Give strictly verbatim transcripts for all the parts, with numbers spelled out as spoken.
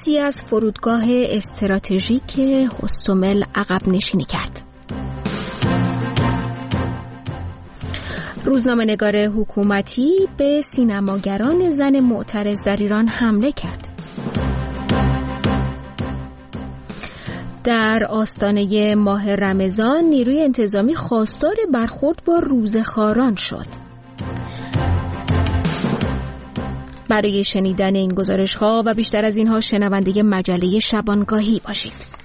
روسیه از فرودگاه استراتژیک هوستومل عقب نشینی کرد. روزنامه‌نگار حکومتی به سینماگران زن معترض در ایران حمله کرد. در آستانه ماه رمضان نیروی انتظامی خواستار برخورد با روزخواران شد. برای شنیدن این گزارش‌ها و بیشتر از اینها شنونده مجله شبانگاهی باشید.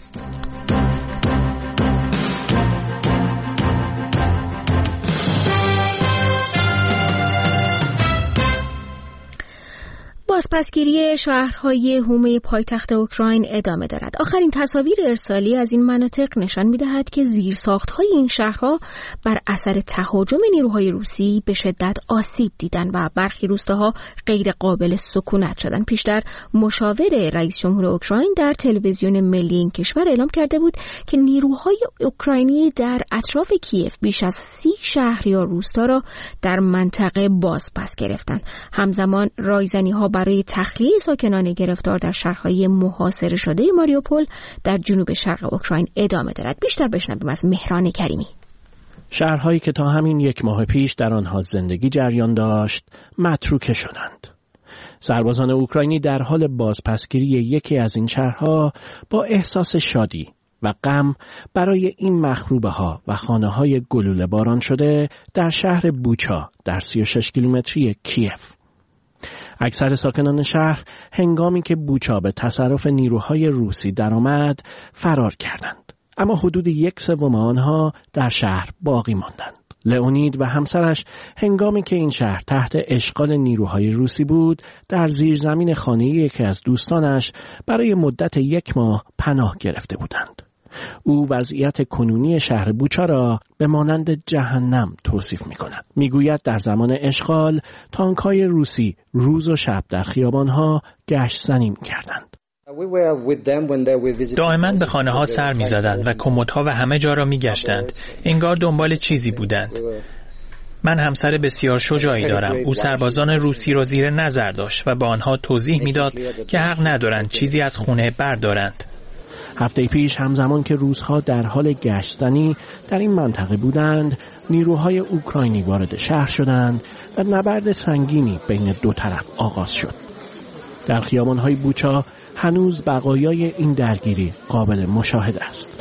بازپسگیری شهرهای حومه پایتخت اوکراین ادامه دارد. آخرین تصاویر ارسالی از این مناطق نشان می‌دهد که زیرساخت‌های این شهرها بر اثر تهاجم نیروهای روسی به شدت آسیب دیدند و برخی روستاها غیر قابل سکونت شدند. پیشتر مشاور رئیس جمهور اوکراین در تلویزیون ملی این کشور اعلام کرده بود که نیروهای اوکراینی در اطراف کیف بیش از سی شهر یا روستا را در منطقه بازپس گرفتند. همزمان رایزنی‌ها برای تخلیه ساکنان گرفتار در شهرهای محاصره شده ماریوپول در جنوب شرق اوکراین ادامه دارد. بیشتر بشنویم از مهران کریمی. شهرهایی که تا همین یک ماه پیش در آنها زندگی جریان داشت متروکه شدند. سربازان اوکراینی در حال بازپسگیری یکی از این شهرها با احساس شادی و غم برای این مخروبه ها و خانه های گلوله باران شده در شهر بوچا در سی و شش کیلومتری کیف. اکثر ساکنان شهر هنگامی که بوچا به تصرف نیروهای روسی درآمد فرار کردند، اما حدود یک سوم آنها در شهر باقی ماندند. لئونید و همسرش هنگامی که این شهر تحت اشغال نیروهای روسی بود در زیرزمین خانه یکی از دوستانش برای مدت یک ماه پناه گرفته بودند. او وضعیت کنونی شهر بوچا را به مانند جهنم توصیف می کند. می گوید در زمان اشغال تانک‌های روسی روز و شب در خیابان‌ها گشت زنی می کردند. دائما به خانه ها سر می زدند و کمدها و همه جا را می گشتند. انگار دنبال چیزی بودند. من همسر بسیار شجاعی دارم. او سربازان روسی را زیر نظر داشت و به آنها توضیح می داد که حق ندارند چیزی از خونه بردارند. هفته پیش همزمان که روس‌ها در حال گشتنی در این منطقه بودند، نیروهای اوکراینی وارد شهر شدند و نبرد سنگینی بین دو طرف آغاز شد. در خیابان‌های بوچا هنوز بقایای این درگیری قابل مشاهده است.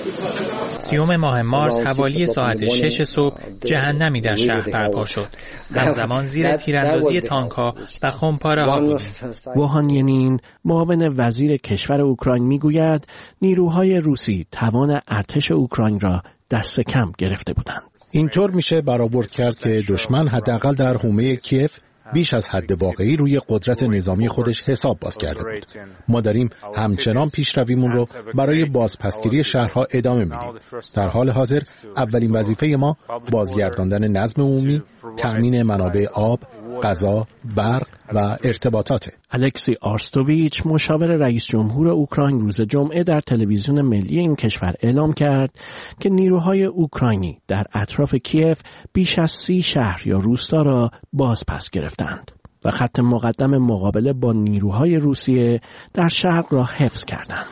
سیوم ماه مارس حوالی ساعت شش صبح جهنمی در شهر برپا شد. همزمان زیر تیراندازی تانک‌ها و خمپاره‌ها بودیم. ووهان ینین معاون وزیر کشور اوکراین میگوید نیروهای روسی توان ارتش اوکراین را دست کم گرفته بودند. اینطور میشه برآورد کرد که دشمن حداقل در حومه کیف بیش از حد واقعی روی قدرت نظامی خودش حساب باز کرده بود. ما داریم همچنان پیشرویمون رو برای بازپسگیری شهرها ادامه میدیم. در حال حاضر اولین وظیفه ما بازگرداندن نظم عمومی، تأمین منابع آب، غذا، برق و ارتباطاته. الکسی آرستوویچ مشاور رئیس جمهور اوکراین روز جمعه در تلویزیون ملی این کشور اعلام کرد که نیروهای اوکراینی در اطراف کیف بیش از سی شهر یا روستا را بازپس گرفتند و خط مقدم مقابله با نیروهای روسیه در شرق را حفظ کردند.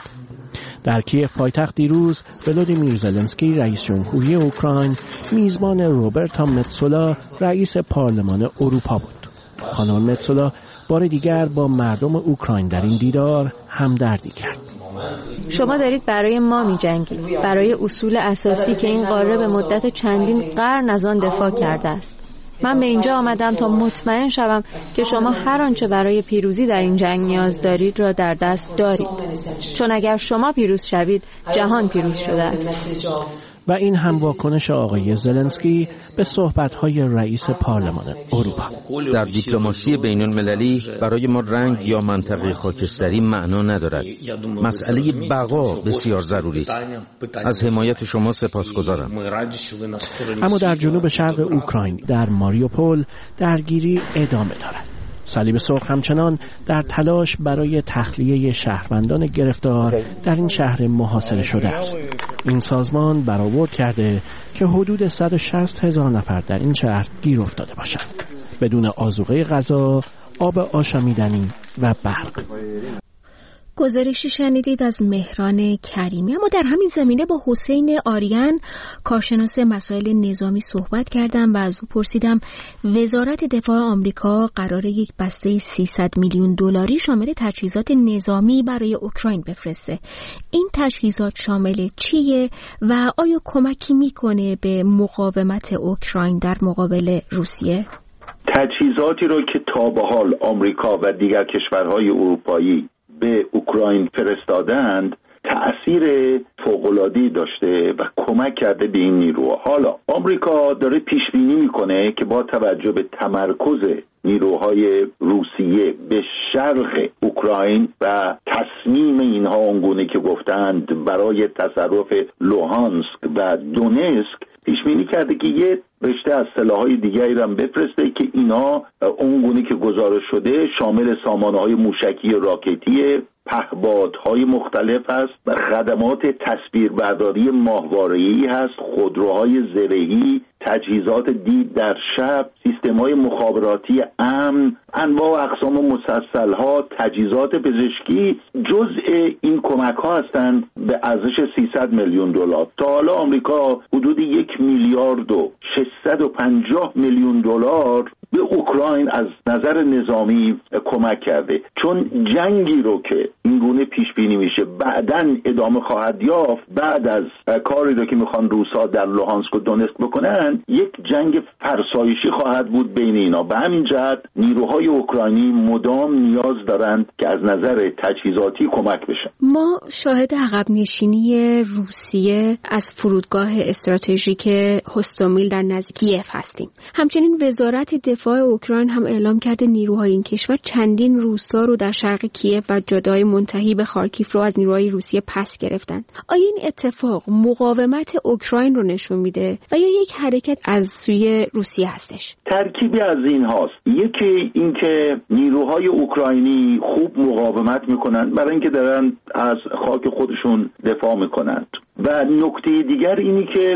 در کیف پایتخت دیروز ولودیمیر زلنسکی رئیس جمهوری اوکراین میزبان روبرتا متسولا رئیس پارلمان اروپا بود. خانم متسولا بار دیگر با مردم اوکراین در این دیدار همدردی کرد. شما دارید برای ما می جنگید، برای اصول اساسی که این قاره به مدت چندین قرن از آن دفاع کرده است. من به اینجا آمدم تا مطمئن شوم که شما هر آنچه برای پیروزی در این جنگ نیاز دارید را در دست دارید. چون اگر شما پیروز شوید، جهان پیروز شده است. و این هم واکنش آقای زلنسکی به صحبت‌های رئیس پارلمان اروپا. در دیپلماسی بین‌المللی برای ما رنگ یا منطقه خاکستری معنا ندارد. مسئله بقا بسیار ضروری است. از حمایت شما سپاسگزارم. اما در جنوب شرق اوکراین در ماریوپول درگیری ادامه دارد. صلیب سرخ همچنان در تلاش برای تخلیه شهروندان گرفتار در این شهر محاصره شده است. این سازمان برآورد کرده که حدود صد و شصت هزار نفر در این شهر گیر افتاده باشند، بدون آذوقه غذا، آب آشامیدنی و برق. گزارشی شنیدید از مهران کریمی. اما در همین زمینه با حسین آریان کارشناس مسائل نظامی صحبت کردم و از او پرسیدم وزارت دفاع آمریکا قراره یک بسته سیصد میلیون دلاری شامل تجهیزات نظامی برای اوکراین بفرسته. این تجهیزات شامل چیه و آیا کمکی میکنه به مقاومت اوکراین در مقابل روسیه؟ تجهیزاتی رو که تا به حال آمریکا و دیگر کشورهای اروپایی به اوکراین فرستادند تأثیر فوق‌العاده‌ای داشته و کمک کرده به این نیروها. حالا آمریکا داره پیش بینی میکنه که با توجه به تمرکز نیروهای روسیه به شرق اوکراین و تصمیم اینها اونگونه که گفتند برای تصرف لوهانسک و دونسک پیش بینی کرده که یه رشته از سلاح‌های دیگری هم بفرسته که اینا اونگونه که گزارش شده شامل سامانه‌های موشکی راکتی پهپادهای مختلف هست و خدمات تصویربرداری ماهواره‌ای هست، خودروهای زرهی، تجهیزات دید در شب، سیستم‌های مخابراتی امن، انواع و اقسام مسلسل‌ها، تجهیزات پزشکی جزء این کمک‌ها هستند به ارزش سیصد میلیون دلار. تا حالا آمریکا حدود یک میلیارد و ششصد و پنجاه میلیون دلار به اوکراین از نظر نظامی کمک کرده. چون جنگی رو که این گونه پیش بینی میشه بعداً ادامه خواهد یافت، بعد از کاری رو که میخوان روسا در لوهانسک و دونسک بکنن، یک جنگ فرسایشی خواهد بود بین اینا. به همین جهت نیروهای اوکراینی مدام نیاز دارند که از نظر تجهیزاتی کمک بشن. ما شاهد عقب نشینی روسیه از فرودگاه استراتژیک هوستومیل در نزدیکی کیف هستیم. همچنین وزارت دفاع اوکراین هم اعلام کرده نیروهای این کشور چندین روستا رو در شرق کیف و جاده‌های منتهی به خارکیف رو از نیروهای روسیه پس گرفتند. آیا این اتفاق مقاومت اوکراین رو نشون میده و یا یک حرکت از سوی روسیه هستش؟ ترکیبی از این هاست. یکی اینکه نیروهای اوکراینی خوب مقاومت میکنن برای اینکه دارن از خاک خودشون دفاع میکنند و نکته دیگر اینی که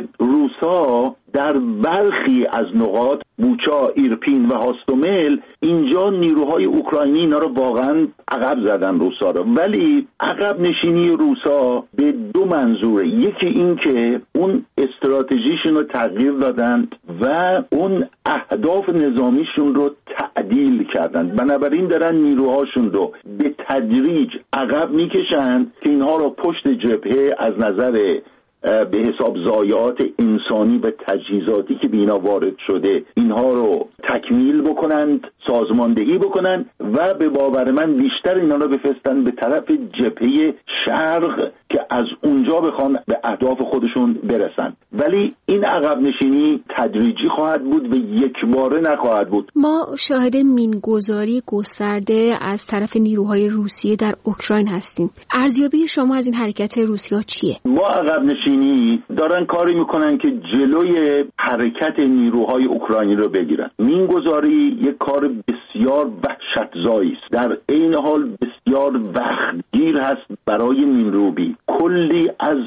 روسا در برخی از نقاط بوچا، ایرپین و هاستومل اینجا نیروهای اوکراینی اینا رو واقعا عقب زدن روسا رو، ولی عقب نشینی روسا به دو منظوره. یکی این که اون استراتژیشون رو تغییر دادند و اون اهداف نظامیشون رو تعدیل کردند، بنابراین دارن نیروهاشون رو به تدریج عقب میکشند که اینها رو پشت جبهه از نظر به حساب ضایعات انسانی و تجهیزاتی که به اینا وارد شده اینها رو تکمیل بکنند، سازماندهی بکنند و به باور من بیشتر اینا رو بفرستن به طرف جبهه شرق که از اونجا بخوان به اهداف خودشون برسن. ولی این عقب نشینی تدریجی خواهد بود و یک باره نخواهد بود. ما شاهد مینگذاری گسترده از طرف نیروهای روسیه در اوکراین هستیم. ارزیابی شما از این حرکت روسیه چیه؟ با عقب نشینی دارن کاری میکنن که جلوی حرکت نیروهای اوکراینی رو بگیرن. مینگذاری یک کار بسیار وحشتزایی است، در عین حال بسیار وقتگیر هست برای مینروبی. کلی از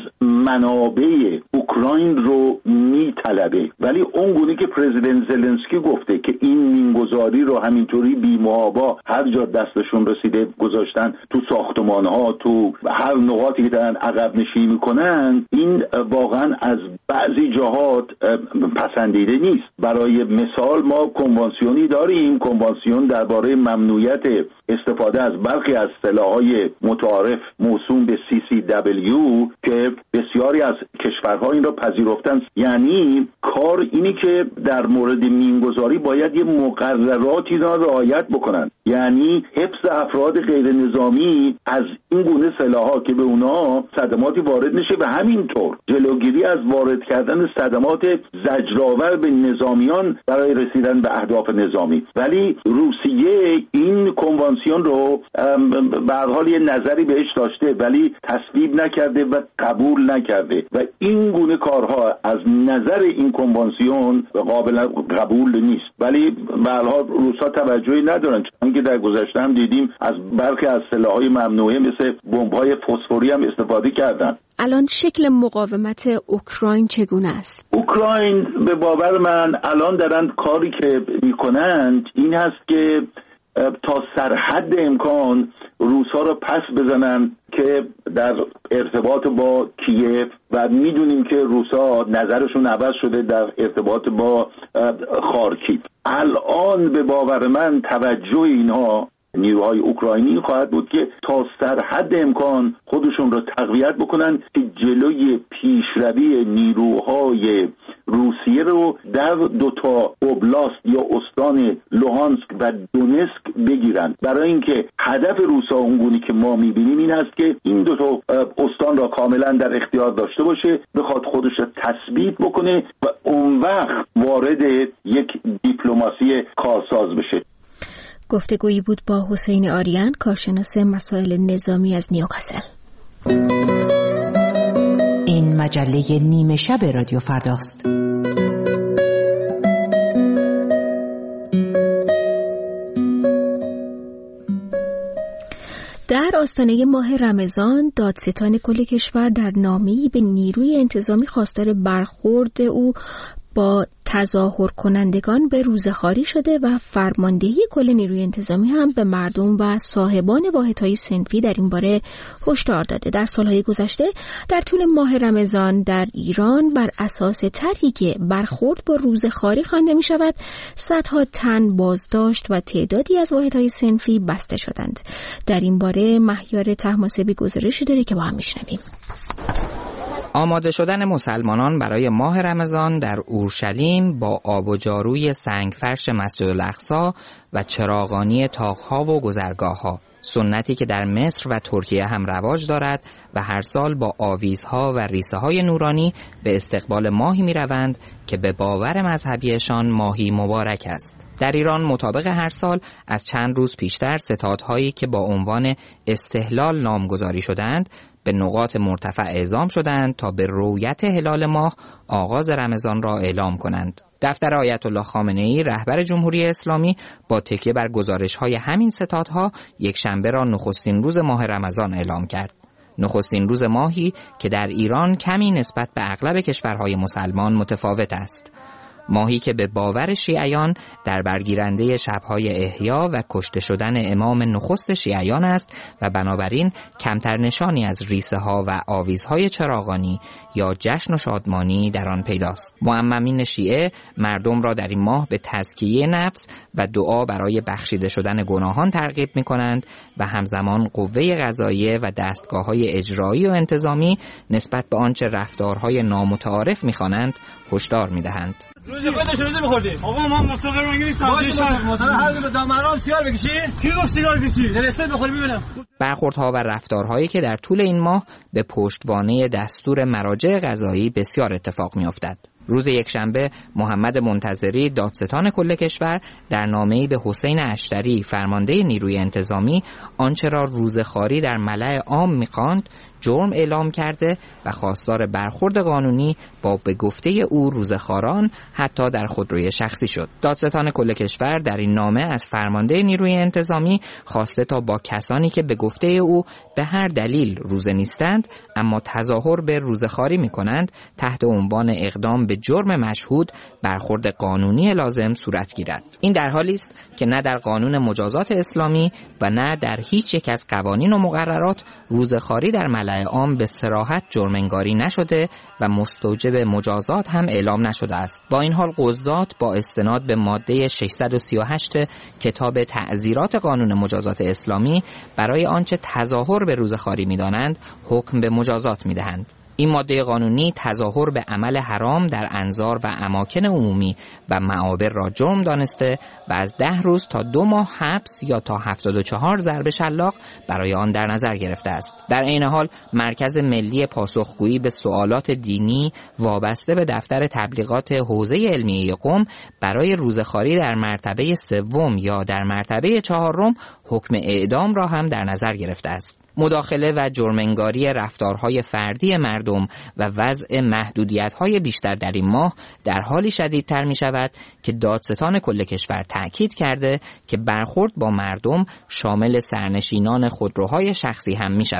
منابع اوکراین رو میطلبه، ولی اونگونه که پرزیدنت زلنسکی گفته که این مینگذاری رو همینطوری بی‌محابا هر جا دستشون رسیده گذاشتن تو ساختمان‌ها، تو هر نقاطی که دارن عقب نشینی میکنن، این واقعا از بعضی جهات پسندیده نیست. برای مثال ما کنوانسیونی داریم، کنوانسیون درباره ممنوعیت استفاده از برخی از سلاح‌های متعارف موسوم به سی سی دبلیو که بسیاری از کشورها این را پذیرفتن. یعنی کار اینی که در مورد مینگذاری باید یه مقرراتی را رعایت بکنن، یعنی حفظ افراد غیر نظامی از این گونه سلاح‌ها که به اونا صدماتی وارد نشه و همینطور جلوگیری از وارد کردن صدمات زجرآور به نظامیان برای رسیدن به اهداف نظامی. ولی روسیه این کنوانسیون رو به هر حال یه نظری بهش داشته ولی تصویب نکرده و قبول نکرده و این گونه کارها از نظر این کنوانسیون قابل قبول نیست. ولی به هر حال روسا توجهی ندارن، چون که در گذشته هم دیدیم از برخی از سلاح‌های ممنوعه مثل بمب‌های فسفوری هم استفاده کردن. الان شکل مقاومت اوکراین چگونه است؟ اوکراین به باور من الان دارن کاری که میکنند این هست که تا سرحد امکان روس‌ها رو پس بزنن که در ارتباط با کیف، و میدونیم که روس‌ها نظرشون عوض شده در ارتباط با خارکیف. الان به باور من توجه اینها نیروهای اوکراینی خواهد بود که تا سرحد امکان خودشون رو تقویت بکنن که جلوی پیشروی نیروهای روسیه رو در دو تا اوبلاست یا استان لوهانسک و دونسک بگیرن، برای اینکه هدف روسا اونگونی که ما میبینیم این است که این دو تا استان را کاملا در اختیار داشته باشه، بخواد خودش رو تثبیت بکنه و اون وقت وارد یک دیپلماسی کارساز بشه. گفتگویی بود با حسین آریان، کارشناس مسائل نظامی از نیوکاسل. این مجله نیمه شب رادیو فرداست. در آستانه ماه رمضان، دادستان کل کشور در نامه‌ای به نیروی انتظامی خواستار برخورد او با تظاهر کنندگان به روزخواری شده و فرماندهی کل نیروی انتظامی هم به مردم و صاحبان واحدهای صنفی در این باره هشدار داده. در سالهای گذشته در طول ماه رمضان در ایران بر اساس طرحی که برخورد با روزخواری خوانده می شود، صدها تن بازداشت و تعدادی از واحدهای صنفی بسته شدند. در این باره مهیار طهماسبی گزارشی داره که با هم میشنویم. آماده شدن مسلمانان برای ماه رمضان در اورشلیم با آب و جاروی سنگفرش مسجد الاقصی و چراغانی طاق‌ها و گذرگاه‌ها، سنتی که در مصر و ترکیه هم رواج دارد و هر سال با آویزها و ریسه‌های نورانی به استقبال ماهی می‌روند که به باور مذهبیشان ماهی مبارک است. در ایران مطابق هر سال از چند روز پیشتر ستادهایی که با عنوان استهلال نامگذاری شدند به نقاط مرتفع اعزام شدند تا به رؤیت هلال ماه آغاز رمضان را اعلام کنند. دفتر آیت الله خامنه‌ای رهبر جمهوری اسلامی با تکیه بر گزارش‌های همین ستادها یک شنبه را نخستین روز ماه رمضان اعلام کرد. نخستین روز ماهی که در ایران کمی نسبت به اغلب کشورهای مسلمان متفاوت است. ماهی که به باور شیعیان در برگیرنده شب‌های احیا و کشته شدن امام نخست شیعیان است و بنابراین کمتر نشانی از ریسه ها و آویزهای چراغانی یا جشن و شادمانی در آن پیداست. معممین شیعه مردم را در این ماه به تزکیه نفس و دعا برای بخشیده شدن گناهان ترغیب می‌کنند و همزمان قوه قضاییه و دستگاه‌های اجرایی و انتظامی نسبت به آنچه رفتارهای نامتعارف می‌خوانند هشدار می‌دهند. روز خودش روزه می‌خوردیم. آقا ما مستقر انگلیس سازش هر به دامرام سیگار بکشی؟ کی گفت سیگار بکشی؟ دلسته بخوری ببینم. برخوردها و رفتارهایی که در طول این ماه به پشتوانه دستور مراجع قضایی بسیار اتفاق می‌افتد. روز یکشنبه محمد منتظری دادستان کل کشور در نامه‌ای به حسین اشتری فرمانده نیروی انتظامی آنچه را روزخواری در ملأ عام می‌خواند جرم اعلام کرده و خواستار برخورد قانونی با به گفته او روزخواران حتی در خودروی شخصی شد. دادستان کل کشور در این نامه از فرمانده نیروی انتظامی خواسته تا با کسانی که به گفته او به هر دلیل روزه نیستند اما تظاهر به روزخواری می‌کنند تحت عنوان اقدام به جرم مشهود برخورد قانونی لازم صورت گیرد. این در حالی است که نه در قانون مجازات اسلامی و نه در هیچ یک از قوانین و مقررات روزخواری در ملأ عام به صراحت جرم انگاری نشده و مستوجب مجازات هم اعلام نشده است. با این حال قضات با استناد به ماده ششصد و سی و هشت کتاب تعزیرات قانون مجازات اسلامی برای آنچه تظاهر به روزخواری می‌دانند حکم به مجازات می‌دهند. این ماده قانونی تظاهر به عمل حرام در انظار و اماکن عمومی و معابر را جرم دانسته و از ده روز تا دو ماه حبس یا تا هفتاد و چهار ضرب شلاق برای آن در نظر گرفته است. در عین حال مرکز ملی پاسخگویی به سوالات دینی وابسته به دفتر تبلیغات حوزه علمیه قم برای روزخواری در مرتبه سوم یا در مرتبه چهارم حکم اعدام را هم در نظر گرفته است. مداخله و جرم‌انگاری رفتارهای فردی مردم و وضع محدودیت‌های بیشتر در این ماه در حالی شدیدتر می‌شود که دادستان کل کشور تأکید کرده که برخورد با مردم شامل سرنشینان خودروهای شخصی هم می‌شود.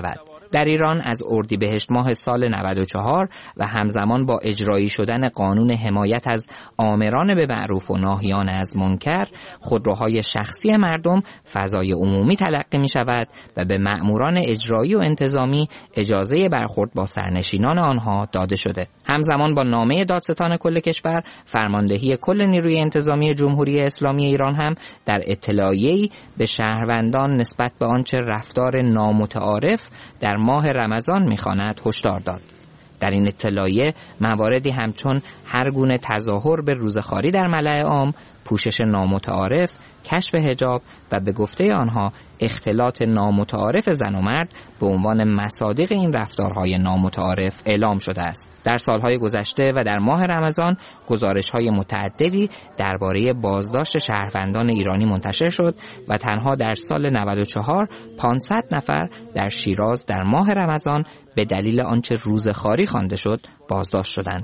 در ایران از اردیبهشت ماه سال نود و چهار و همزمان با اجرایی شدن قانون حمایت از آمران به معروف و ناهیان از منکر، خودروهای شخصی مردم فضای عمومی تلقی می شود و به مأموران اجرایی و انتظامی اجازه برخورد با سرنشینان آنها داده شده. همزمان با نامه دادستان کل کشور، فرماندهی کل نیروی انتظامی جمهوری اسلامی ایران هم در اطلاعیه‌ای به شهروندان نسبت به آنچه رفتار نامتعارف در ماه رمضان می‌خواند هشدار داد. در این اطلاعیه مواردی همچون هر گونه تظاهر به روزخواری در ملأ عام، پوشش نامتعارف، کشف حجاب و به گفته آنها اختلاط نامتعارف زن و مرد به عنوان مصادیق این رفتارهای نامتعارف اعلام شده است. در سالهای گذشته و در ماه رمضان گزارش‌های متعددی درباره بازداشت شهروندان ایرانی منتشر شد و تنها در سال نود و چهار پانصد نفر در شیراز در ماه رمضان به دلیل آنچه روزخواری خوانده شد بازداشت شدند.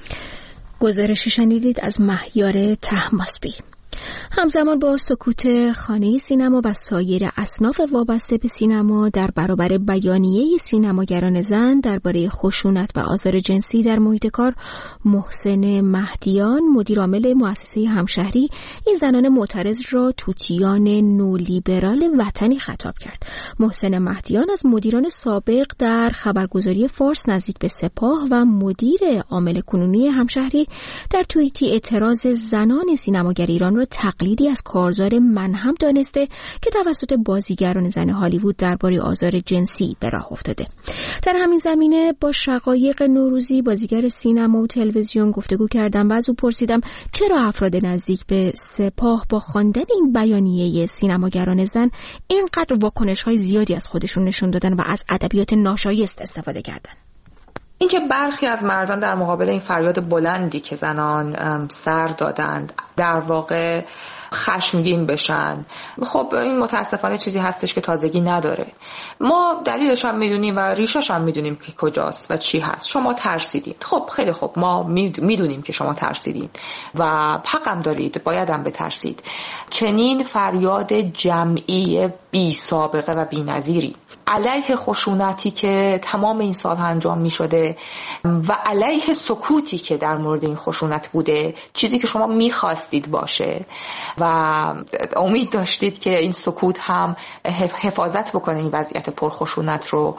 گزارشی شنیدید از مهیار طهماسبی. همزمان با سکوت خانه سینما و سایر اصناف وابسته به سینما در برابر بیانیه سینماگران زن درباره خشونت و آزار جنسی در محیط کار، محسن مهدیان مدیرعامل مؤسسه همشهری این زنان معترض را توتیان نولیبرال وطنی خطاب کرد. محسن مهدیان از مدیران سابق در خبرگزاری فارس نزدیک به سپاه و مدیر عامل کنونی همشهری در توییتی اعتراض زنان سینماگر ایران را تقلیدی از کارزار منهم دانسته که توسط بازیگران زن هالیوود درباره آزار جنسی به راه افتاده. در همین زمینه با شقایق نوروزی بازیگر سینما و تلویزیون گفتگو کردم و از او پرسیدم چرا افراد نزدیک به سپاه با خواندن این بیانیه سینماگران زن اینقدر واکنش‌های زیادی از خودشون نشون دادن و از ادبیات ناشایست استفاده کردن. اینکه برخی از مردان در مقابل این فریاد بلندی که زنان سر دادند در واقع خشمگین بشن، خب این متاسفانه چیزی هستش که تازگی نداره. ما دلیلش هم میدونیم و ریشش هم میدونیم که کجاست و چی هست. شما ترسیدید. خب خیلی خوب، ما میدونیم که شما ترسیدید و حقم دارید، بایدم بترسید. چنین فریاد جمعی بی سابقه و بی نظیری علیه خشونتی که تمام این سال انجام می شده و علیه سکوتی که در مورد این خشونت بوده، چیزی که شما می خواستید باشه و امید داشتید که این سکوت هم حفاظت بکنه این وضعیت پرخشونت رو،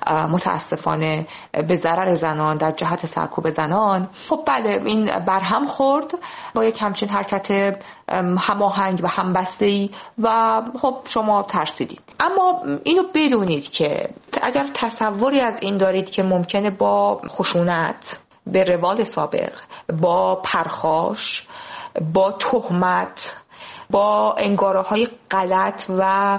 متاسفانه به ضرر زنان در جهت سرکوب زنان. خب بله، این برهم خورد با یک همچین حرکت هماهنگ و همبسته‌ای و خب شما ترسیدید. اما اینو بدونید که اگر تصوری از این دارید که ممکنه با خشونت به روال سابق، با پرخاش، با تهمت، با انگاره‌های غلط و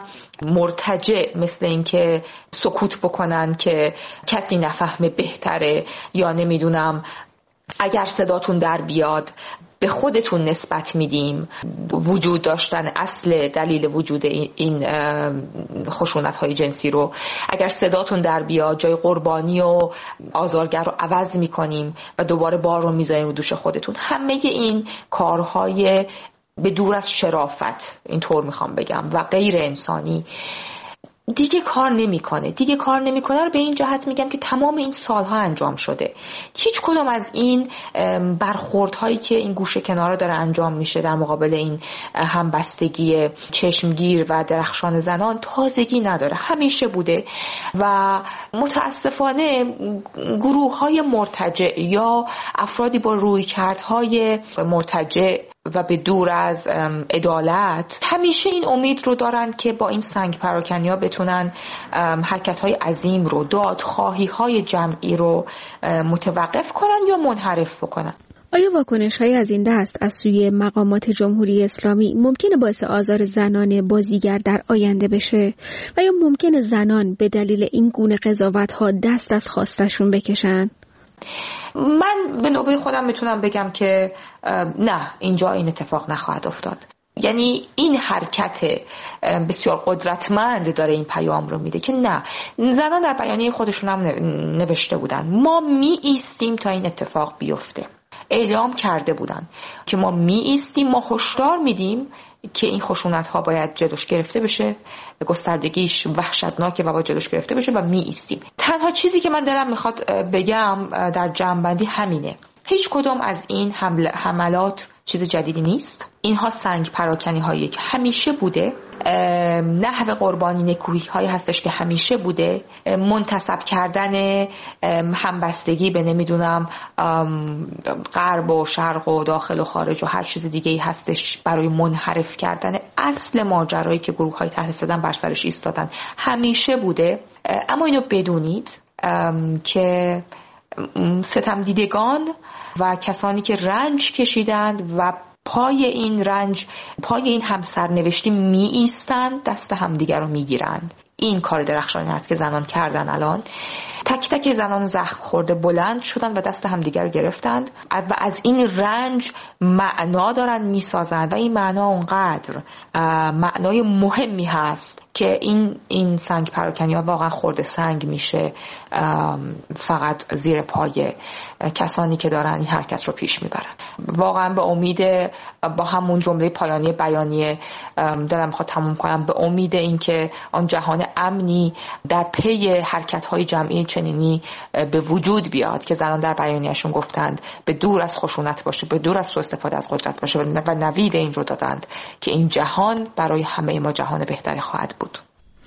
مرتجع مثل این که سکوت بکنن که کسی نفهمه بهتره، یا نمیدونم اگر صداتون در بیاد به خودتون نسبت میدیم، وجود داشتن اصل دلیل وجود این خشونت‌های جنسی رو، اگر صداتون در بیاد جای قربانی و آزارگر رو عوض میکنیم و دوباره بار رو میذاریم رو دوش خودتون. همه این کارهای به دور از شرافت، اینطور میخوام بگم، و غیر انسانی دیگه کار نمیکنه. دیگه کار نمیکنه رو به این جهت میگم که تمام این سالها انجام شده. هیچ کدوم از این برخوردهایی که این گوشه کنارا داره انجام میشه در مقابل این همبستگی چشمگیر و درخشان زنان تازگی نداره، همیشه بوده و متاسفانه گروه‌های مرتجع یا افرادی با رویکردهای مرتجع و به دور از عدالت همیشه این امید رو دارن که با این سنگ پراکنی‌ها بتونن حرکت‌های عظیم رو، دادخواهی‌های جمعی رو متوقف کنن یا منحرف بکنن. آیا واکنش‌های از این دست از سوی مقامات جمهوری اسلامی ممکنه باعث آزار زنان بازیگر در آینده بشه و یا ممکنه زنان به دلیل این گونه قضاوت‌ها دست از خواستشون بکشن؟ من به نوبه خودم میتونم بگم که نه، اینجا این اتفاق نخواهد افتاد. یعنی این حرکت بسیار قدرتمند داره این پیام رو میده که نه، زنان در بیانیه خودشون هم نوشته بودن ما می ایستیم تا این اتفاق بیفته. اعلام کرده بودن که ما می ایستیم، ما هشدار میدیم که این خشونت ها باید جلوش گرفته بشه، گستردگیش وحشتناکه و باید جلوش گرفته بشه و می ایستیم. تنها چیزی که من دلم میخواد بگم در جمع‌بندی همینه، هیچ کدوم از این حمل حملات چیز جدیدی نیست. اینها سنگ پراکنی هایی که همیشه بوده، نحو قربانی نکوهی هایی هستش که همیشه بوده، منتسب کردن همبستگی به نمیدونم غرب و شرق و داخل و خارج و هر چیز دیگه ای هستش برای منحرف کردن اصل ماجرایی که گروه های طرح زدن بر سرش ایستادن، همیشه بوده. اما اینو بدونید که ستم دیدگان و کسانی که رنج کشیدند و پای این رنج، پای این همسرنوشتی می ایستند، دست همدیگر رو می گیرند. این کار درخشانی هست که زنان کردن. الان تک تک زنان زخم خورده بلند شدن و دست همدیگر رو گرفتند و از این رنج معنا دارن می سازند و این معنا اونقدر معنای مهمی هست که این این سنگ پراکنی ها واقعا خورده سنگ میشه فقط زیر پای کسانی که دارن این حرکت رو پیش میبرن. واقعا به امید، با همون جمله پایانی بیانیه دلم میخواد تموم کنم، به امید این که آن جهان امنی در پی حرکت های جمعی چنینی به وجود بیاد که زنان در بیانیه‌شون گفتند به دور از خشونت باشه، به دور از سوء استفاده از قدرت باشه و نوید این رو دادند که این جهان برای همه ما جهان بهتری خواهد بود.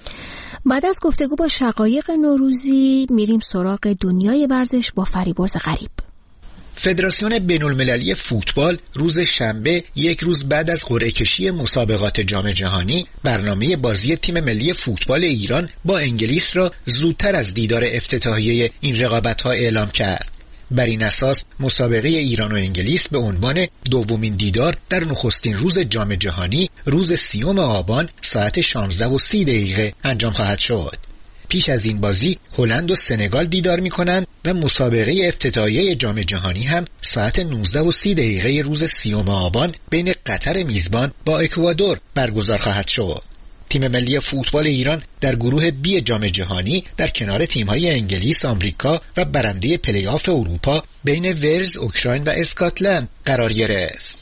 بعد از گفتگو با شقایق نوروزی میریم سراغ دنیای ورزش با فریبرز غریب. فدراسیون بین‌المللی فوتبال روز شنبه، یک روز بعد از قرعه کشی مسابقات جام جهانی، برنامه بازی تیم ملی فوتبال ایران با انگلیس را زودتر از دیدار افتتاحیه این رقابت‌ها اعلام کرد. بر این اساس مسابقه ایران و انگلیس به عنوان دومین دیدار در نخستین روز جام جهانی روز سیوم آبان ساعت شانزده و سی دقیقه انجام خواهد شد. پیش از این بازی هلند و سنگال دیدار می کنند و مسابقه افتتاحیه جام جهانی هم ساعت نوزده و سی دقیقه روز سیوم آبان بین قطر میزبان با اکوادور برگزار خواهد شد. تیم ملی فوتبال ایران در گروه بی جام جهانی در کنار تیم‌های انگلیس، آمریکا و برنده پلی آف اروپا بین ولز، اوکراین و اسکاتلند قرار گرفت.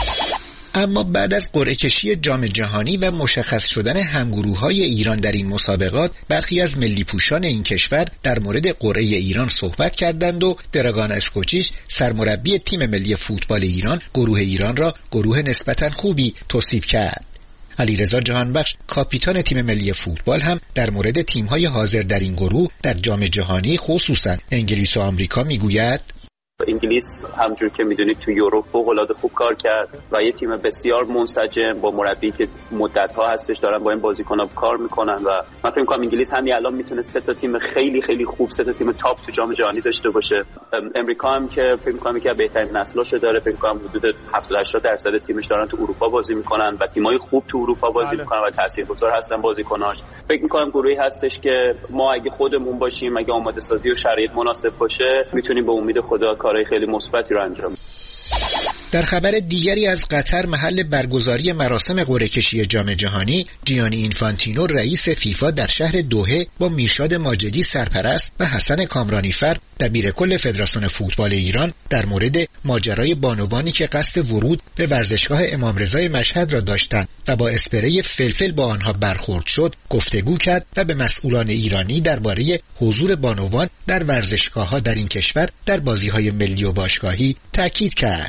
اما بعد از قرعه کشی جام جهانی و مشخص شدن همگروه‌های ایران در این مسابقات، برخی از ملی پوشان این کشور در مورد قرعه ایران صحبت کردند و دراگان اسکوچیچ، سرمربی تیم ملی فوتبال ایران، گروه ایران را گروه نسبتاً خوبی توصیف کرد. علیرضا جهانبخش، کاپیتان تیم ملی فوتبال، هم در مورد تیم‌های حاضر در این گروه در جام جهانی خصوصاً انگلیس و آمریکا میگوید: انگلیس همجور که میدونید تو یورو فوق‌العاده خوب کار کرد و یه تیم بسیار منسجم با مربی که مدت‌ها هستش دارن با این بازیکن‌ها کار میکنن و من فکر می‌کنم انگلیس همین الان میتونه سه تا تیم خیلی خیلی خوب، سه تا تیم تاپ تو جام جهانی داشته باشه. امریکا هم که فکر می‌کنم که بهترین نسلاشو داره، فکر می‌کنم حدود هفتاد هشتاد درصد تیمش دارن تو اروپا بازی میکنن و تیم‌های خوب تو اروپا بازی میکنن و تاثیرگذار هستن بازیکناش. فکر می‌کنم گروهی هستش که ما اگه خودمون باشیم، اگه آماده سازی و شرایط مناسب باشه، میتونیم به امید خدا کارهای خیلی مثبتی رو انجام بدیم. در خبر دیگری از قطر، محل برگزاری مراسم قرعه کشی جام جهانی، جیانی اینفانتینو رئیس فیفا در شهر دوحه با میرشاد ماجدی سرپرست و حسن کامرانیفر دبیر کل فدراسیون فوتبال ایران در مورد ماجرای بانوانی که قصد ورود به ورزشگاه امام رضای مشهد را داشتند و با اسپری فلفل با آنها برخورد شد گفتگو کرد و به مسئولان ایرانی درباره حضور بانوان در ورزشگاه‌ها در این کشور در بازی‌های ملی و باشگاهی تاکید کرد.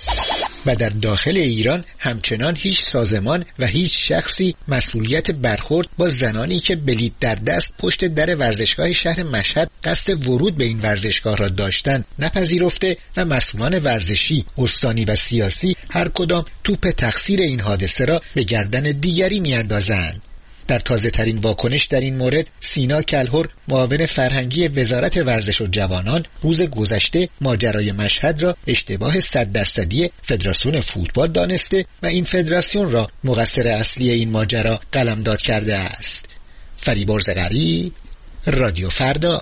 و در داخل ایران همچنان هیچ سازمان و هیچ شخصی مسئولیت برخورد با زنانی که بلیط در دست پشت در ورزشگاه شهر مشهد قصد ورود به این ورزشگاه را داشتند نپذیرفته و مسئولان ورزشی، استانی و سیاسی هر کدام توپ تقصیر این حادثه را به گردن دیگری میاندازند. در تازه ترین واکنش در این مورد، سینا کلهر، معاون فرهنگی وزارت ورزش و جوانان، روز گذشته ماجرای مشهد را اشتباه صد درصدی فدراسیون فوتبال دانسته و این فدراسیون را مقصر اصلی این ماجرا قلمداد کرده است. فریبرز غریب، رادیو فردا.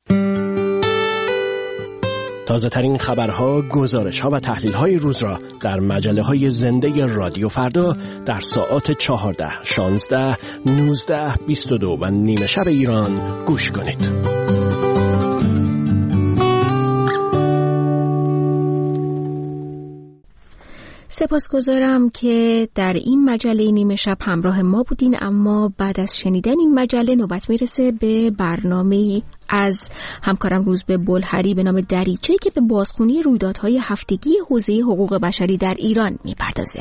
تازه ترین خبرها، گزارش‌ها و تحلیل‌های روز را در مجله‌های زنده رادیو فردا در ساعات چهارده، شانزده، نوزده، بیست و دو و نیمه شب ایران گوش کنید. سپاسگزارم که در این مجله نیمه شب همراه ما بودین، اما بعد از شنیدن این مجله نوبت میرسه به برنامه از همکارم روزبه بلحری به نام دریچه که به بازخوانی رویدادهای هفتگی حوزه حقوق بشری در ایران میپردازه.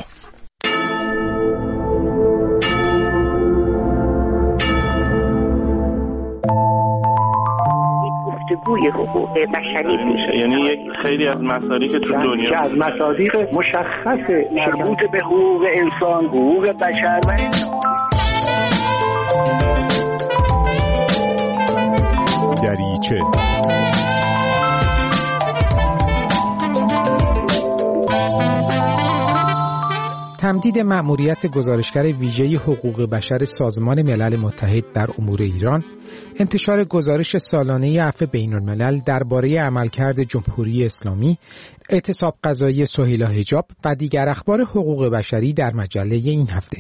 گفتگوی حقوق بشری میشه، یعنی یک خیلی از مصادیق که تو دنیا که از مصادیق مشخص مربوط به حقوق انسان، حقوق بشر و دریچه. تمدید مأموریت گزارشگر ویژه حقوق بشر سازمان ملل متحد در امور ایران، انتشار گزارش سالانه عفو بین‌الملل درباره عملکرد جمهوری اسلامی، اعتصاب قضایی سهیلا حجاب و دیگر اخبار حقوق بشری در مجله این هفته.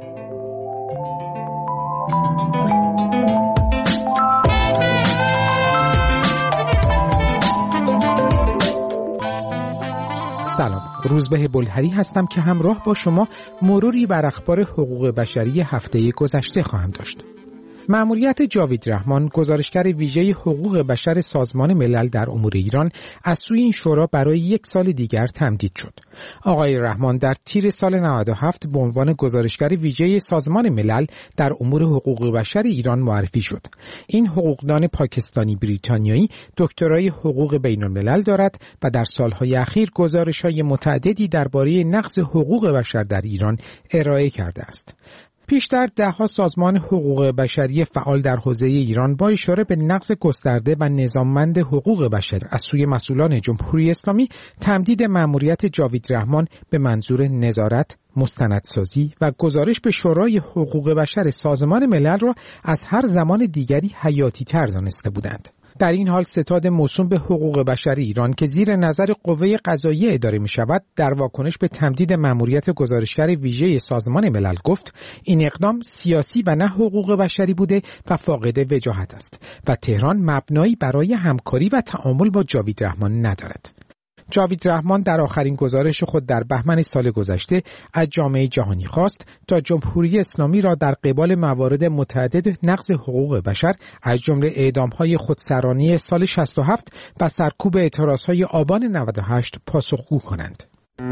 سلام، روزبه بلحری هستم که همراه با شما مروری بر اخبار حقوق بشری هفته گذشته خواهم داشت. مأموریت جاوید رحمان، گزارشگر ویژه حقوق بشر سازمان ملل در امور ایران، از سوی این شورا برای یک سال دیگر تمدید شد. آقای رحمان در تیر سال نود و هفت به عنوان گزارشگر ویژه سازمان ملل در امور حقوق بشر ایران معرفی شد. این حقوقدان پاکستانی بریتانیایی دکترای حقوق بین الملل دارد و در سالهای اخیر گزارش‌های متعددی درباره نقض حقوق بشر در ایران ارائه کرده است. پیشتر ده‌ها سازمان حقوق بشری فعال در حوزه ایران با اشاره به نقض گسترده و نظاممند حقوق بشر از سوی مسئولان جمهوری اسلامی تمدید مأموریت جاوید رحمان به منظور نظارت، مستندسازی و گزارش به شورای حقوق بشر سازمان ملل را از هر زمان دیگری حیاتی تر دانسته بودند. در این حال ستاد موسوم به حقوق بشر ایران که زیر نظر قوه قضاییه اداره می شود در واکنش به تمدید مأموریت گزارشگر ویژه سازمان ملل گفت این اقدام سیاسی و نه حقوق بشری بوده و فاقد وجاهت است و تهران مبنایی برای همکاری و تعامل با جاوید رحمان ندارد. جاوید رحمان در آخرین گزارش خود در بهمن سال گذشته از جامعه جهانی خواست تا جمهوری اسلامی را در قبال موارد متعدد نقض حقوق بشر از جمله اعدام‌های خودسرانه سال شصت و هفت و سرکوب اعتراض‌های آبان نود و هشت پاسخگو کنند.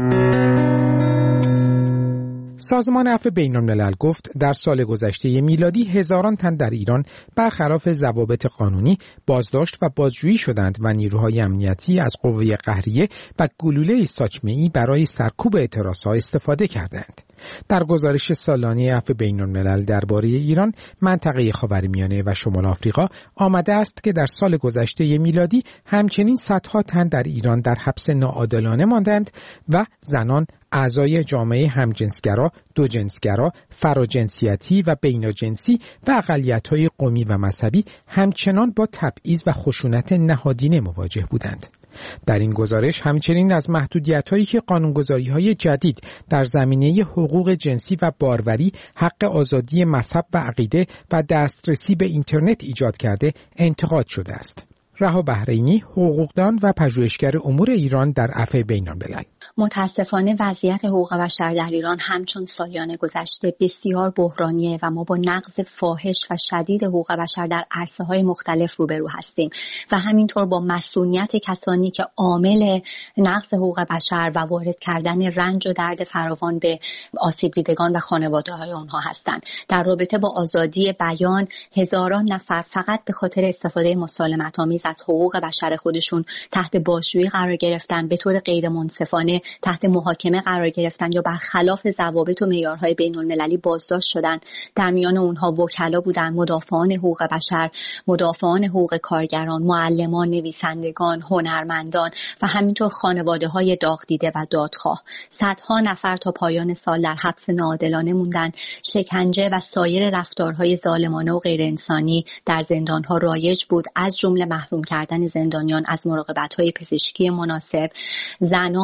سازمان عفو بین‌الملل گفت در سال گذشته میلادی هزاران تن در ایران برخلاف ضوابط قانونی بازداشت و بازجویی شدند و نیروهای امنیتی از قوه قهریه و گلوله ساچمه‌ای برای سرکوب اعتراضها استفاده کردند. در گزارش سالانه عفو بین‌الملل درباره ایران، منطقه خاورمیانه و شمال آفریقا آمده است که در سال گذشته میلادی همچنین صدها تن در ایران در حبس ناعادلانه ماندند و زنان، اعضای جامعه همجنسگرا، دوجنسگرا، فراجنسیتی و بیناجنسی و اقلیت‌های قومی و مذهبی همچنان با تبعیض و خشونت نهادینه مواجه بودند. در این گزارش همچنین از محدودیت‌هایی که قانونگذاری‌های جدید در زمینه حقوق جنسی و باروری، حق آزادی مذهب و عقیده و دسترسی به اینترنت ایجاد کرده انتقاد شده است. رها بحرینی، حقوقدان و پژوهشگر امور ایران در عفو بین‌الملل: متاسفانه وضعیت حقوق بشر در ایران همچون سالیان گذشته بسیار بحرانیه و ما با نقض فاحش و شدید حقوق بشر در عرصه‌های مختلف روبرو هستیم و همینطور با مسئولیت کسانی که عامل نقض حقوق بشر و وارد کردن رنج و درد فراوان به آسیب دیدگان و خانواده‌های آنها هستند. در رابطه با آزادی بیان، هزاران نفر فقط به خاطر استفاده مسالمت‌آمیز از حقوق بشر خودشون تحت بازجویی قرار گرفتن، به طور غیر منصفانه تحت محاکمه قرار گرفتن یا برخلاف ضوابط و معیارهای بین‌المللی بازداشت شدن. در میان اونها وکلا بودن، مدافعان حقوق بشر، مدافعان حقوق کارگران، معلمان، نویسندگان، هنرمندان و همینطور خانواده‌های داغ دیده و دادخواه. صدها نفر تا پایان سال در حبس ناعادلانه موندن. شکنجه و سایر رفتارهای ظالمانه و غیر انسانی در زندان‌ها رایج بود، از جمله محروم کردن زندانیان از مراقبت‌های پزشکی مناسب. زنان و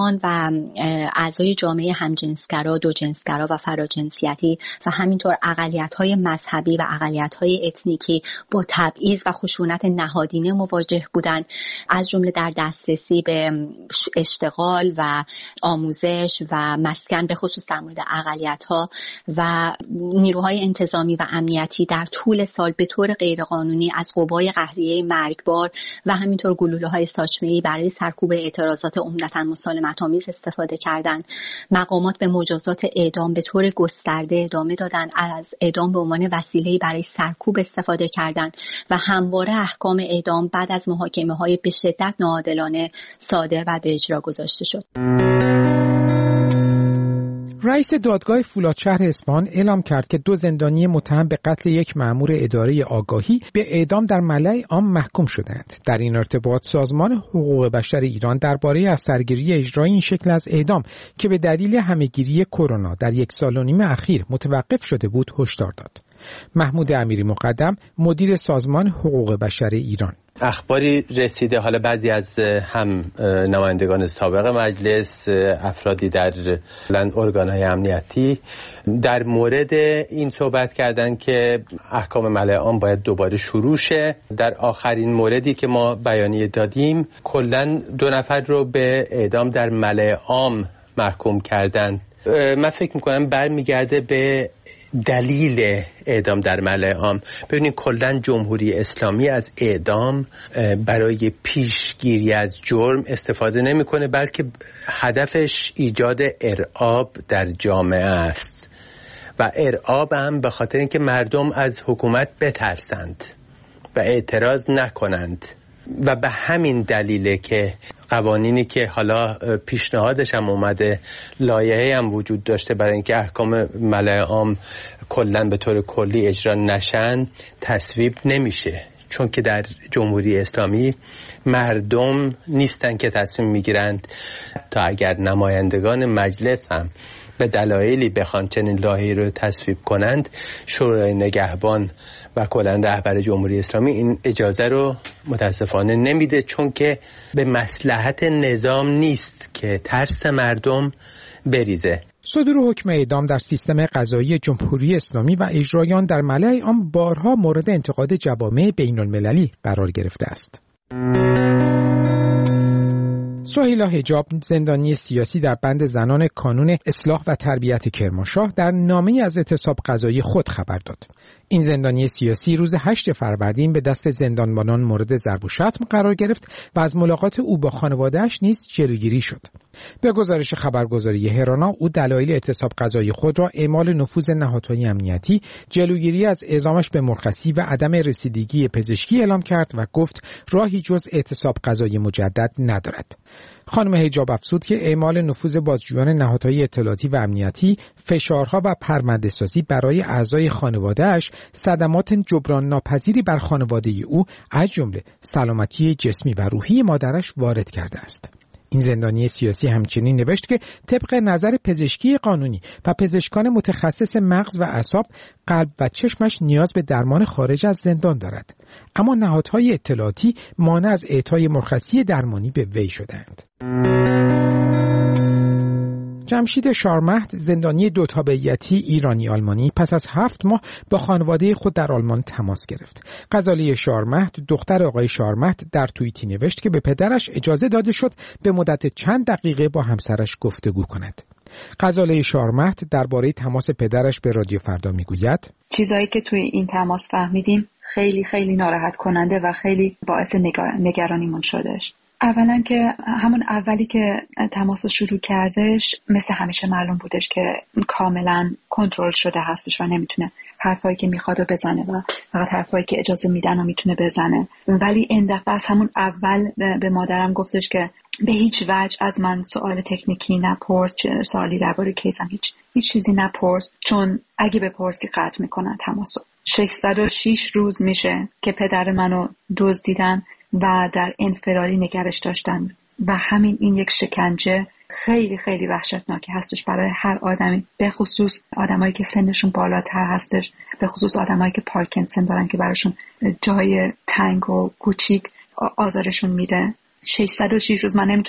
و اعضای جامعه همجنسگرا، دوجنسگرا و فراجنسیتی و همینطور اقلیت‌های مذهبی و اقلیت‌های اتنیکی با تبعیض و خشونت نهادینه مواجه بودند، از جمله در دسترسی به اشتغال و آموزش و مسکن، به خصوص در مورد اقلیت‌ها. و نیروهای انتظامی و امنیتی در طول سال به طور غیرقانونی از قوای قهریه مرگبار و همینطور گلوله‌های ساچمه‌ای برای سرکوب اعتراضات عمدتاً مسالمت‌آمیز استفاده کردند. مقامات به مجازات اعدام به طور گسترده ادامه دادند، از اعدام به عنوان وسیله‌ای برای سرکوب استفاده کردند و همواره احکام اعدام بعد از محاکمه‌های به شدت ناعادلانه صادر و به اجرا گذاشته شد. رئیس دادگاه فولادشهر اصفهان اعلام کرد که دو زندانی متهم به قتل یک مأمور اداره آگاهی به اعدام در ملأ عام محکوم شدند. در این ارتباط سازمان حقوق بشر ایران درباره از سرگیری اجرای این شکل از اعدام که به دلیل همهگیری کرونا در یک سال و نیم اخیر متوقف شده بود هشدار داد. محمود امیری مقدم، مدیر سازمان حقوق بشر ایران: اخباری رسیده، حالا بعضی از هم نمایندگان سابق مجلس، افرادی در ارگان‌های امنیتی در مورد این صحبت کردن که احکام ملأ عام باید دوباره شروع شه. در آخرین موردی که ما بیانیه دادیم کلاً دو نفر رو به اعدام در ملأ عام محکوم کردن. من فکر می‌کنم برمیگرده به دلیل اعدام در ملأ عام. ببینید کلاً جمهوری اسلامی از اعدام برای پیشگیری از جرم استفاده نمی‌کنه، بلکه هدفش ایجاد ارعاب در جامعه است و ارعاب هم به خاطر اینکه مردم از حکومت بترسند و اعتراض نکنند و به همین دلیله که قوانینی که حالا پیشنهادش هم اومده، لایحه‌ای هم وجود داشته برای اینکه احکام ملأ عام کلاً به طور کلی اجرا نشن، تصویب نمیشه، چون که در جمهوری اسلامی مردم نیستن که تصمیم میگیرند. تا اگر نمایندگان مجلس هم به دلایلی بخوان چنین لایحه‌ای رو تصویب کنند، شورای نگهبان و کلاً رهبر جمهوری اسلامی این اجازه رو متاسفانه نمیده، چون که به مصلحت نظام نیست که ترس مردم بریزه. صدور حکم اعدام در سیستم قضایی جمهوری اسلامی و اجرای در ملأ عام بارها مورد انتقاد جوامع بین‌المللی قرار گرفته است. سهیلا حجاب، زندانی سیاسی در بند زنان کانون اصلاح و تربیت کرمانشاه، در نامه‌ای از اعتصاب قضایی خود خبر داد. این زندانی سیاسی روز هشت فروردین به دست زندانبانان مورد ضرب و شتم قرار گرفت و از ملاقات او با خانواده‌اش نیز جلوگیری شد. به گزارش خبرگزاری هرانا، او دلایل اعتصاب قضایی خود را اعمال نفوذ نهادهای امنیتی، جلوگیری از اعزامش به مرخصی و عدم رسیدگی پزشکی اعلام کرد و گفت راهی جز اعتصاب قضایی مجدد ندارد. خانم حجاب افزود که اعمال نفوذ بازجویان نهادهای اطلاعاتی و امنیتی، فشارها و پرونده‌سازی برای اعضای خانواده‌اش صدمات جبران ناپذیری بر خانواده او از جمله سلامتی جسمی و روحی مادرش وارد کرده است. این زندانی سیاسی همچنین نوشت که طبق نظر پزشکی قانونی و پزشکان متخصص مغز و اعصاب، قلب و چشمش نیاز به درمان خارج از زندان دارد، اما نهادهای اطلاعاتی مانع از اعطای مرخصی درمانی به وی شدند. جمشید شارمهد، زندانی دو تابعیتی ایرانی آلمانی، پس از هفت ماه با خانواده خود در آلمان تماس گرفت. غزاله شارمهد، دختر آقای شارمهد، در توییتی نوشت که به پدرش اجازه داده شد به مدت چند دقیقه با همسرش گفتگو کند. غزاله شارمهد درباره تماس پدرش به رادیو فردا میگوید: چیزایی که توی این تماس فهمیدیم خیلی خیلی ناراحت کننده و خیلی باعث نگرانیمون شدش. اولا که همون اولی که تماس رو شروع کردش، مثل همیشه معلوم بودش که کاملا کنترل شده هستش و نمیتونه حرفایی که میخواد رو بزنه و فقط حرفایی که اجازه میدن رو میتونه بزنه. ولی این دفعه از همون اول به مادرم گفتش که به هیچ وجه از من سوال تکنیکی نپرس، سوالی درباره کیسم هیچ هیچ چیزی نپرس، چون اگه بپرسی قطع میکنن تماسو. ششصد و شش روز میشه که پدر منو دزدیدن و در انفرادی نگرش داشتن و همین این یک شکنجه خیلی خیلی وحشتناکی هستش برای هر آدمی، به خصوص آدمایی که سنشون بالاتر هستش، به خصوص آدمایی که پارکینسون دارن که براشون جای تنگ و کوچیک آزارشون میده. ششصد و شش روز من نمیتونم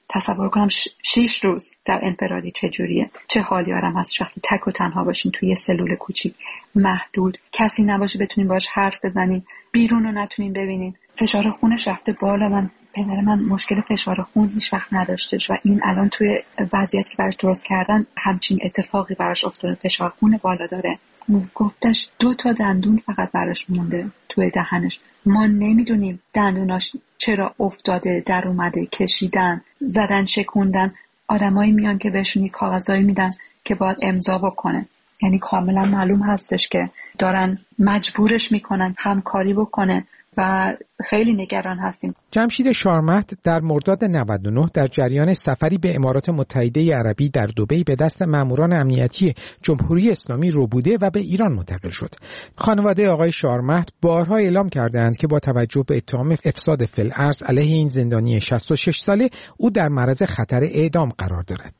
تصور کنم ش... شیش روز در انفرادی چجوریه، چه حالی آدم هست وقتی تک و تنها باشین توی یه سلول کوچیک محدود، کسی نباشه بتونین باهاش حرف بزنین، بیرون رو نتونین ببینین. فشار خونش رفته بالا. من پدر من مشکل فشار خون هیچ وقت نداشتش و این الان توی وضعیتی که براش درست کردن همچین اتفاقی براش افتاده، فشار خون بالا داره. گفتش دو تا دندون فقط براش مونده توی دهنش. ما نمیدونیم دندوناش چرا افتاده، در اومده، کشیدن، زدن، شکوندن. آدمایی میان که بهشون کاغذایی میدن که باید امضا بکنه. یعنی کاملا معلوم هستش که دارن مجبورش میکنن همکاری بکنه و خیلی نگران هستیم. جمشید شارمهد در مرداد نود و نه در جریان سفری به امارات متحده عربی در دبی به دست ماموران امنیتی جمهوری اسلامی رو بوده و به ایران منتقل شد. خانواده آقای شارمهد بارها اعلام کردند که با توجه به اتهام افساد فی‌الارض علیه این زندانی شصت و شش ساله او در معرض خطر اعدام قرار دارد.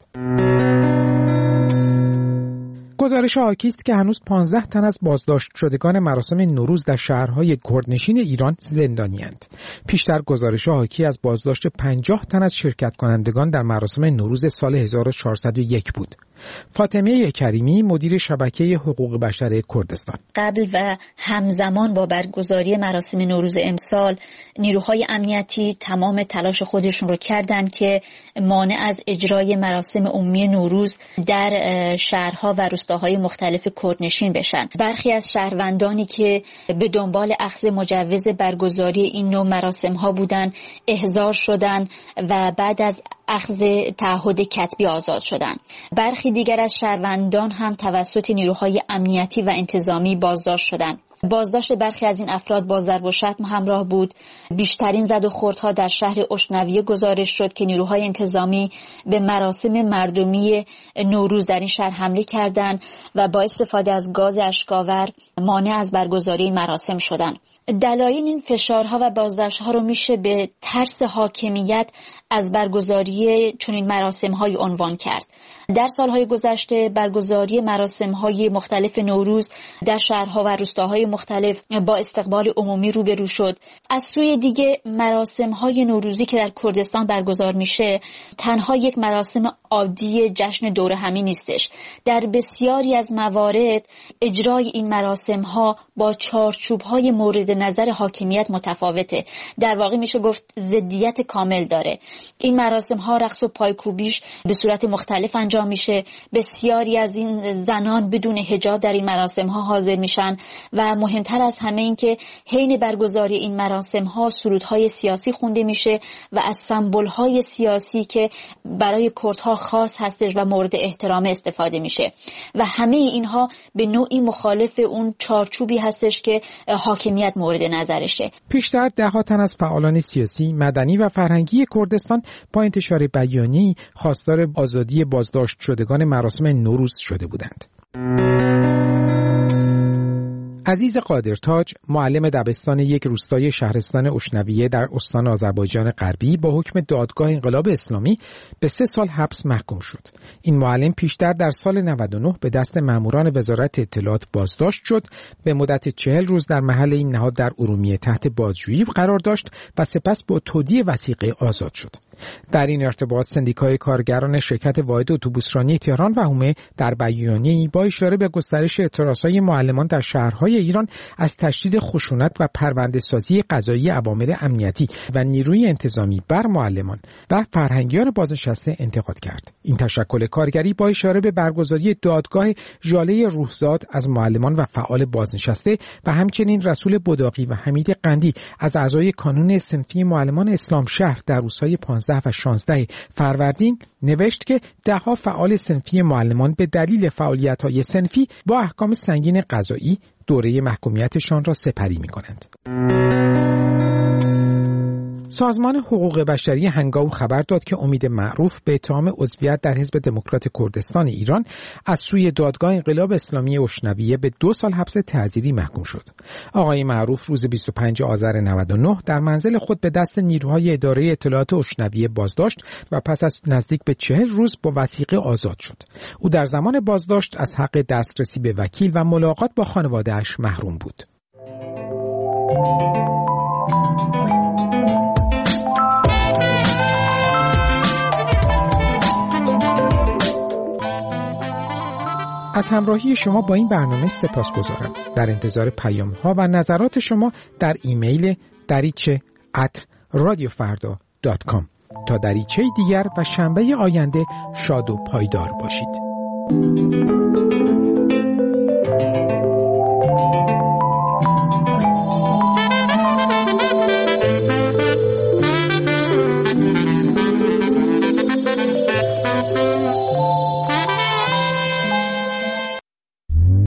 گزارش حاکی است که هنوز پانزده تن از بازداشت شدگان مراسم نوروز در شهرهای کردنشین ایران زندانی‌اند. پیشتر گزارش حاکی از بازداشت پنجاه تن از شرکت کنندگان در مراسم نوروز سال هزار و چهارصد و یک بود. فاطمه کریمی مدیر شبکه حقوق بشر کردستان: قبل و همزمان با برگزاری مراسم نوروز امسال نیروهای امنیتی تمام تلاش خودشون رو کردند که مانع از اجرای مراسم عمومی نوروز در شهرها و روستاهای مختلف کردنشین بشن. برخی از شهروندانی که به دنبال اخذ مجوز برگزاری این نوع مراسم ها بودن احضار شدن و بعد از اخذ تعهد کتبی آزاد شدن. برخی دیگر از شهروندان هم توسط نیروهای امنیتی و انتظامی بازداشت شدند. بازداشت برخی از این افراد با ضرب و شتم همراه بود. بیشترین زد و خوردها در شهر اشنویه گزارش شد که نیروهای انتظامی به مراسم مردمی نوروز در این شهر حمله کردند و با استفاده از گاز اشک‌آور مانع از برگزاری این مراسم شدند. دلایل این فشارها و بازداشت‌ها رو میشه به ترس حاکمیت از برگزاری چنین مراسم‌های عنوان کرد. در سالهای گذشته برگزاری مراسم‌های مختلف نوروز در شهرها و روستاهای مختلف با استقبال عمومی روبرو شد. از سوی دیگه مراسم‌های نوروزی که در کردستان برگزار میشه تنها یک مراسم عادی جشن دور همی نیستش. در بسیاری از موارد اجرای این مراسم‌ها با چارچوب‌های مورد نظر حاکمیت متفاوته. در واقع میشه گفت ضدیت کامل داره. این مراسم‌ها رقص و پایکوبیش به صورت مختلف انجام میشه. بسیاری از این زنان بدون حجاب در این مراسم‌ها حاضر میشن و مهمتر از همه این که حین برگزاری این مراسم‌ها سرودهای سیاسی خونده میشه و از سمبول‌های سیاسی که برای کردها خاص هستش و مورد احترام استفاده میشه و همه اینها به نوعی مخالف اون چارچوبی هستش که حاکمیت مورد نظرشه. پیشتر ده‌ها تن از فعالان سیاسی، مدنی و فرهنگی کردستان با انتشار بیانیه‌ای خواستار آزادی بازداشت شدگان مراسم نوروز شده بودند. عزیز قادرتاج، معلم دبستان یک روستای شهرستان اشنویه در استان آذربایجان غربی با حکم دادگاه انقلاب اسلامی به سه سال حبس محکوم شد. این معلم پیشتر در سال نود و نه به دست ماموران وزارت اطلاعات بازداشت شد، به مدت چهل روز در محل این نهاد در ارومیه تحت بازجویی قرار داشت و سپس با تودیع وثیقه آزاد شد. در این ارتباط سندیکای کارگران شرکت واحد اتوبوسرانی تهران و حومه در بیانیه‌ای با اشاره به گسترش اعتراضهای معلمان در شهرهای ایران از تشدید خشونت و پرونده‌سازی قضایی عوامل امنیتی و نیروی انتظامی بر معلمان و فرهنگیان بازنشسته انتقاد کرد. این تشکل کارگری با اشاره به برگزاری دادگاه ژاله روحزاد از معلمان و فعال بازنشسته و همچنین رسول بداقی و حمید قندی از اعضای کانون صنفی معلمان اسلام شهر در روزهای پانزده و شانزده فروردین نوشت که ده‌ها فعال صنفی معلمان به دلیل فعالیت‌های صنفی با احکام سنگین قضایی دوره محکومیتشان را سپری می‌کنند. سازمان حقوق بشری هنگاو خبر داد که امید معروف به اتهام عضویت در حزب دموکرات کردستان ایران از سوی دادگاه انقلاب اسلامی اشنویه به دو سال حبس تعزیری محکوم شد. آقای معروف روز بیست و پنجم آذر نود و نه در منزل خود به دست نیروهای اداره اطلاعات اشنویه بازداشت و پس از نزدیک به چهل روز با وثیقه آزاد شد. او در زمان بازداشت از حق دسترسی به وکیل و ملاقات با خانواده‌اش محروم بود. از همراهی شما با این برنامه سپاسگزارم. در انتظار پیام ها و نظرات شما در ایمیل دریچه ات رادیو فردا دات کام. تا دریچه دیگر و شنبه آینده شاد و پایدار باشید.